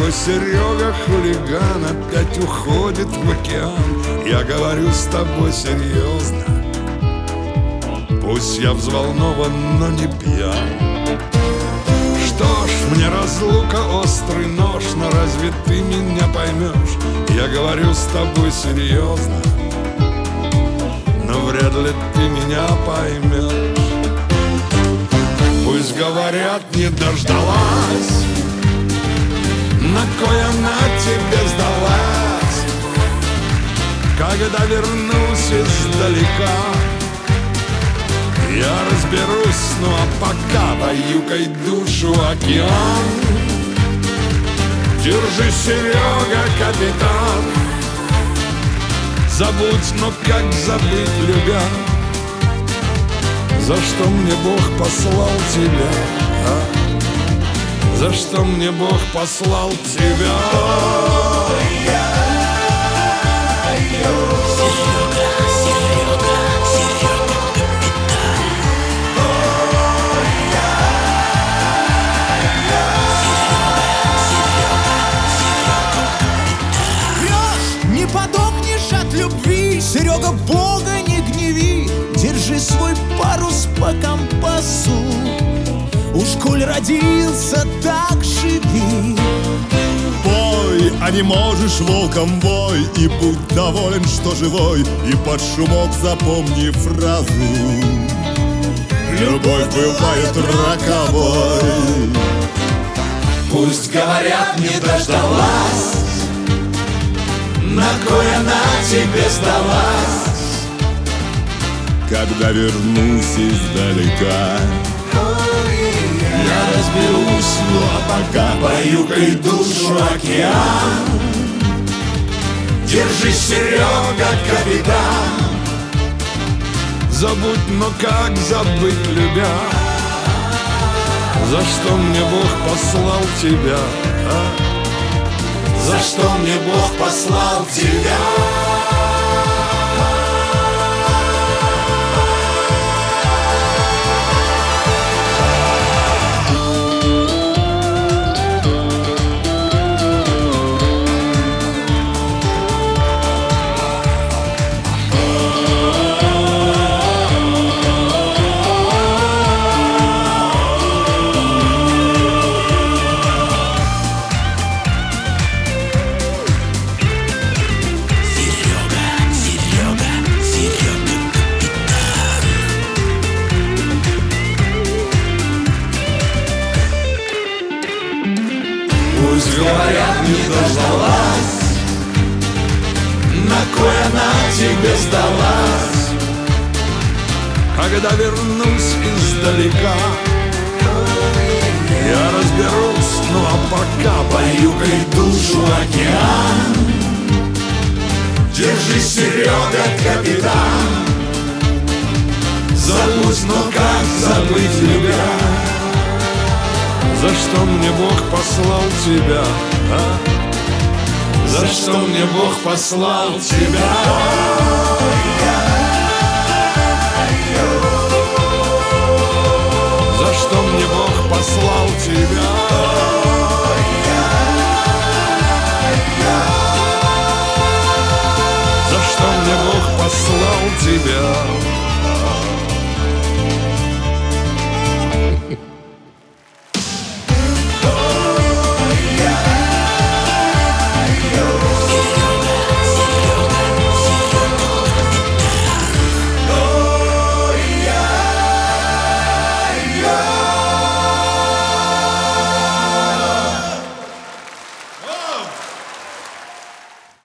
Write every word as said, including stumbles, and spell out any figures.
Мой Серега хулиган опять уходит в океан. Я говорю с тобой серьезно, пусть я взволнован, но не пьян. Что ж, мне разлука острый нож, но разве ты меня поймешь? Я говорю с тобой серьезно, но вряд ли ты меня поймешь. Пусть говорят, не дождалась, на кой она тебе сдалась? Когда вернусь издалека, я разберусь, ну а пока баюкай душу океан. Держи, Серега, капитан. Забудь, но как забыть, любя? За что мне Бог послал тебя, а? За что мне Бог послал тебя? Не подохнешь от любви, Серега, Бога не гневи. Держи свой парус по компасу. Уж коль родился, так живи. Пой, а не можешь, волком вой, и будь доволен, что живой. И под шумок запомни фразу: любовь бывает роковой. Пусть говорят, не дождалась, на кой она тебе сдалась? Когда вернусь издалека, я разберусь, ну а пока баюкай душу океан. Держи, Серега, капитан. Забудь, но как забыть, любя? За что мне Бог послал тебя, а? За что мне Бог послал тебя? Пусть говорят, не дождалась, на кой она тебе сдалась? Когда вернусь издалека, я разберусь, ну а пока баюкай душу океан. Держи, Серега, капитан. Забудь, но как забыть, любя? За что мне Бог послал тебя, а? За что мне Бог послал тебя?